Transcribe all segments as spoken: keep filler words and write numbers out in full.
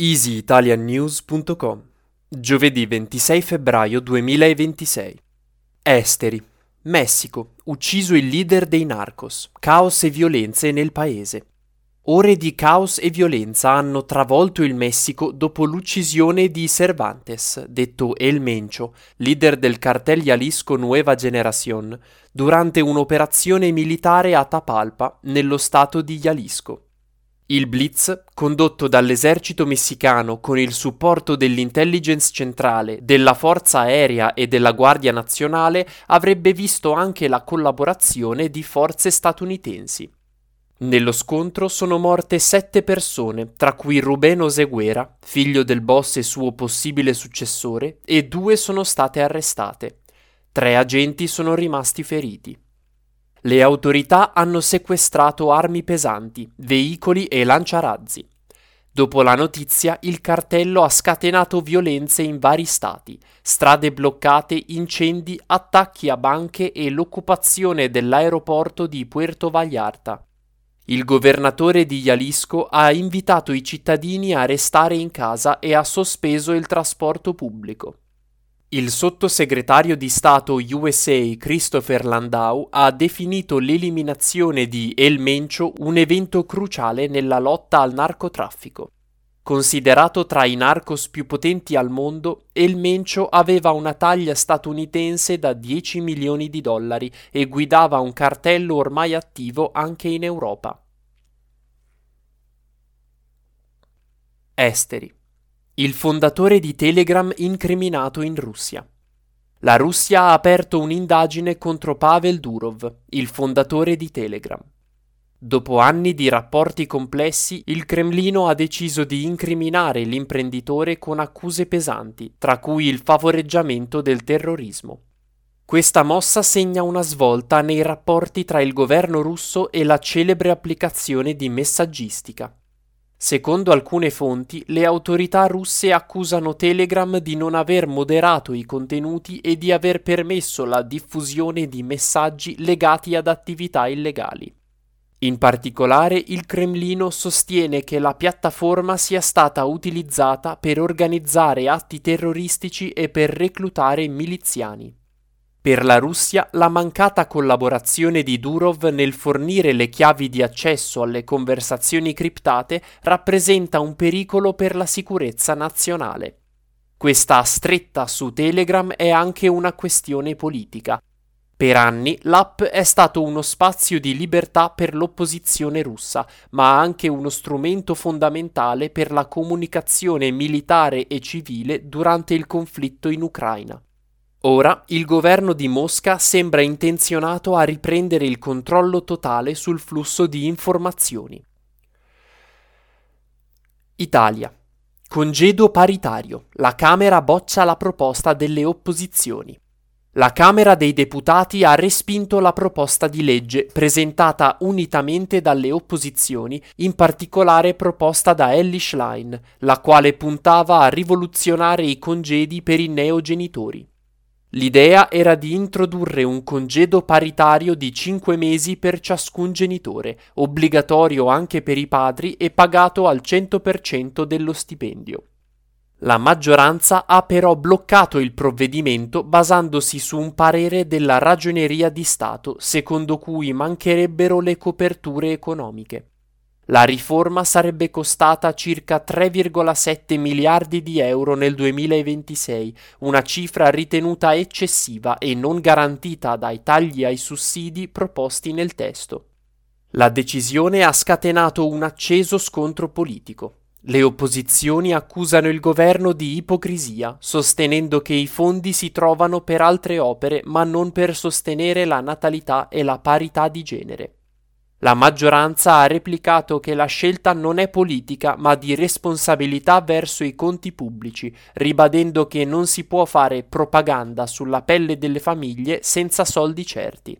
easy italian news punto com. Giovedì ventisei febbraio duemilaventisei. Esteri. Messico. Ucciso il leader dei narcos. Caos e violenze nel paese. Ore di caos e violenza hanno travolto il Messico dopo l'uccisione di Cervantes, detto El Mencho, leader del cartel Jalisco Nueva Generación, durante un'operazione militare a Tapalpa, nello stato di Jalisco. Il blitz, condotto dall'esercito messicano con il supporto dell'intelligence centrale, della Forza Aerea e della Guardia Nazionale, avrebbe visto anche la collaborazione di forze statunitensi. Nello scontro sono morte sette persone, tra cui Rubén Oseguera, figlio del boss e suo possibile successore, e due sono state arrestate. Tre agenti sono rimasti feriti. Le autorità hanno sequestrato armi pesanti, veicoli e lanciarazzi. Dopo la notizia, il cartello ha scatenato violenze in vari stati, strade bloccate, incendi, attacchi a banche e l'occupazione dell'aeroporto di Puerto Vallarta. Il governatore di Jalisco ha invitato i cittadini a restare in casa e ha sospeso il trasporto pubblico. Il sottosegretario di Stato U S A Christopher Landau ha definito l'eliminazione di El Mencho un evento cruciale nella lotta al narcotraffico. Considerato tra i narcos più potenti al mondo, El Mencho aveva una taglia statunitense da dieci milioni di dollari e guidava un cartello ormai attivo anche in Europa. Esteri. Il fondatore di Telegram incriminato in Russia. La Russia ha aperto un'indagine contro Pavel Durov, il fondatore di Telegram. Dopo anni di rapporti complessi, il Cremlino ha deciso di incriminare l'imprenditore con accuse pesanti, tra cui il favoreggiamento del terrorismo. Questa mossa segna una svolta nei rapporti tra il governo russo e la celebre applicazione di messaggistica. Secondo alcune fonti, le autorità russe accusano Telegram di non aver moderato i contenuti e di aver permesso la diffusione di messaggi legati ad attività illegali. In particolare, il Cremlino sostiene che la piattaforma sia stata utilizzata per organizzare atti terroristici e per reclutare miliziani. Per la Russia, la mancata collaborazione di Durov nel fornire le chiavi di accesso alle conversazioni criptate rappresenta un pericolo per la sicurezza nazionale. Questa stretta su Telegram è anche una questione politica. Per anni l'app è stato uno spazio di libertà per l'opposizione russa, ma anche uno strumento fondamentale per la comunicazione militare e civile durante il conflitto in Ucraina. Ora il governo di Mosca sembra intenzionato a riprendere il controllo totale sul flusso di informazioni. Italia. Congedo paritario. La Camera boccia la proposta delle opposizioni. La Camera dei Deputati ha respinto la proposta di legge presentata unitamente dalle opposizioni, in particolare proposta da Elly Schlein, la quale puntava a rivoluzionare i congedi per i neogenitori. L'idea era di introdurre un congedo paritario di cinque mesi per ciascun genitore, obbligatorio anche per i padri e pagato al cento per cento dello stipendio. La maggioranza ha però bloccato il provvedimento basandosi su un parere della Ragioneria di Stato, secondo cui mancherebbero le coperture economiche. La riforma sarebbe costata circa tre virgola sette miliardi di euro nel duemilaventisei, una cifra ritenuta eccessiva e non garantita dai tagli ai sussidi proposti nel testo. La decisione ha scatenato un acceso scontro politico. Le opposizioni accusano il governo di ipocrisia, sostenendo che i fondi si trovano per altre opere ma non per sostenere la natalità e la parità di genere. La maggioranza ha replicato che la scelta non è politica ma di responsabilità verso i conti pubblici, ribadendo che non si può fare propaganda sulla pelle delle famiglie senza soldi certi.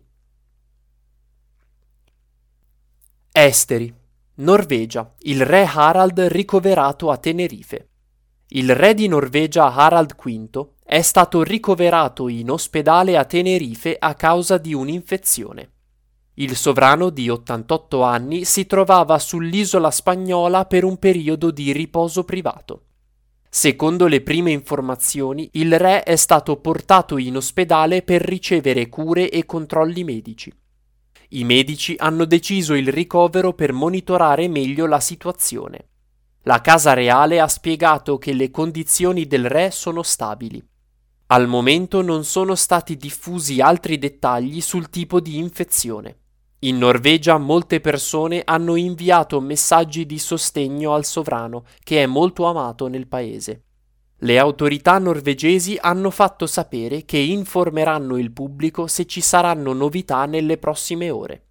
Esteri. Norvegia. Il re Harald ricoverato a Tenerife. Il re di Norvegia Harald quinto è stato ricoverato in ospedale a Tenerife a causa di un'infezione. Il sovrano di ottantotto anni si trovava sull'isola spagnola per un periodo di riposo privato. Secondo le prime informazioni, il re è stato portato in ospedale per ricevere cure e controlli medici. I medici hanno deciso il ricovero per monitorare meglio la situazione. La Casa Reale ha spiegato che le condizioni del re sono stabili. Al momento non sono stati diffusi altri dettagli sul tipo di infezione. In Norvegia molte persone hanno inviato messaggi di sostegno al sovrano, che è molto amato nel paese. Le autorità norvegesi hanno fatto sapere che informeranno il pubblico se ci saranno novità nelle prossime ore.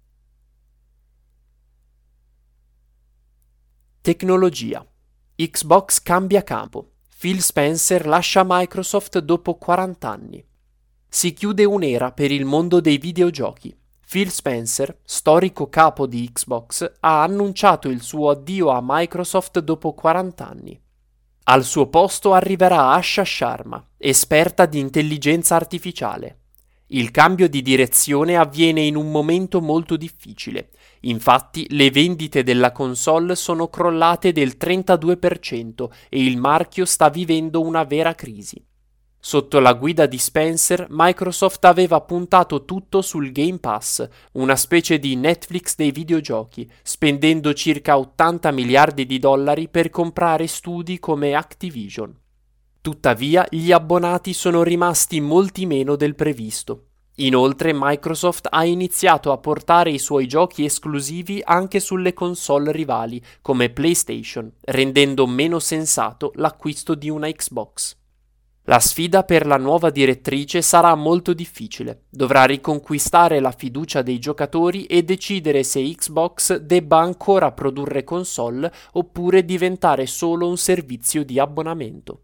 Tecnologia. Xbox cambia campo. Phil Spencer lascia Microsoft dopo quaranta anni. Si chiude un'era per il mondo dei videogiochi. Phil Spencer, storico capo di Xbox, ha annunciato il suo addio a Microsoft dopo quaranta anni. Al suo posto arriverà Asha Sharma, esperta di intelligenza artificiale. Il cambio di direzione avviene in un momento molto difficile. Infatti, le vendite della console sono crollate del trentadue per cento e il marchio sta vivendo una vera crisi. Sotto la guida di Spencer, Microsoft aveva puntato tutto sul Game Pass, una specie di Netflix dei videogiochi, spendendo circa ottanta miliardi di dollari per comprare studi come Activision. Tuttavia, gli abbonati sono rimasti molti meno del previsto. Inoltre, Microsoft ha iniziato a portare i suoi giochi esclusivi anche sulle console rivali, come PlayStation, rendendo meno sensato l'acquisto di una Xbox. La sfida per la nuova direttrice sarà molto difficile. Dovrà riconquistare la fiducia dei giocatori e decidere se Xbox debba ancora produrre console oppure diventare solo un servizio di abbonamento.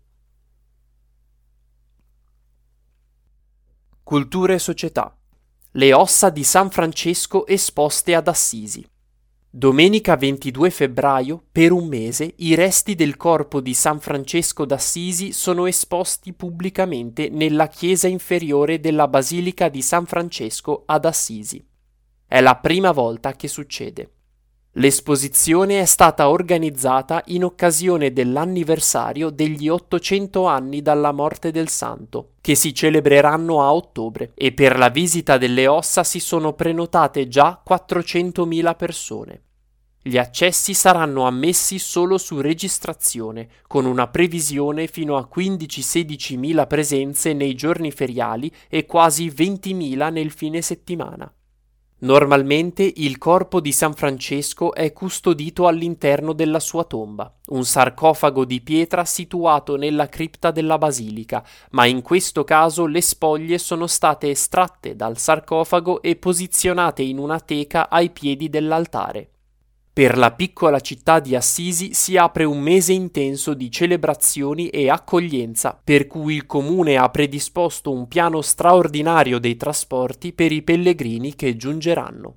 Cultura e società. Le ossa di San Francesco esposte ad Assisi. Domenica ventidue febbraio, per un mese, i resti del corpo di San Francesco d'Assisi sono esposti pubblicamente nella chiesa inferiore della Basilica di San Francesco ad Assisi. È la prima volta che succede. L'esposizione è stata organizzata in occasione dell'anniversario degli ottocento anni dalla morte del santo, che si celebreranno a ottobre, e per la visita delle ossa si sono prenotate già quattrocentomila persone. Gli accessi saranno ammessi solo su registrazione, con una previsione fino a quindici-sedicimila presenze nei giorni feriali e quasi ventimila nel fine settimana. Normalmente il corpo di San Francesco è custodito all'interno della sua tomba, un sarcofago di pietra situato nella cripta della basilica, ma in questo caso le spoglie sono state estratte dal sarcofago e posizionate in una teca ai piedi dell'altare. Per la piccola città di Assisi si apre un mese intenso di celebrazioni e accoglienza, per cui il comune ha predisposto un piano straordinario dei trasporti per i pellegrini che giungeranno.